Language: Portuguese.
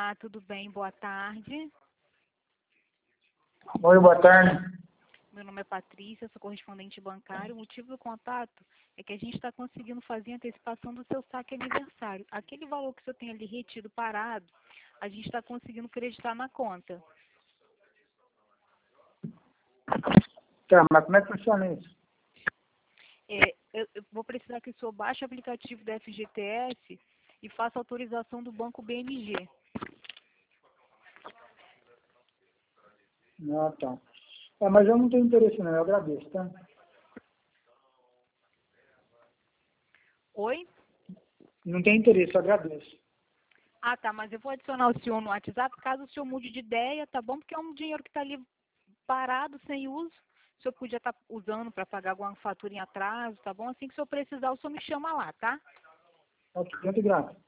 Olá, tudo bem? Boa tarde. Oi, boa tarde. Meu nome é Patrícia, sou correspondente bancário. O motivo do contato é que a gente está conseguindo fazer a antecipação do seu saque aniversário. Aquele valor que o senhor tem ali retido parado, a gente está conseguindo creditar na conta. Tá, mas como é que funciona isso? Eu vou precisar que o senhor baixe o aplicativo da FGTS e faça autorização do Banco BMG. Ah, tá. Mas eu não tenho interesse não, eu agradeço, tá? Oi? Não tenho interesse, eu agradeço. Ah, tá, mas eu vou adicionar o senhor no WhatsApp caso o senhor mude de ideia, tá bom? Porque é um dinheiro que está ali parado, sem uso. O senhor podia estar usando para pagar alguma fatura em atraso, tá bom? Assim que o senhor precisar, o senhor me chama lá, tá? Ok, muito grato.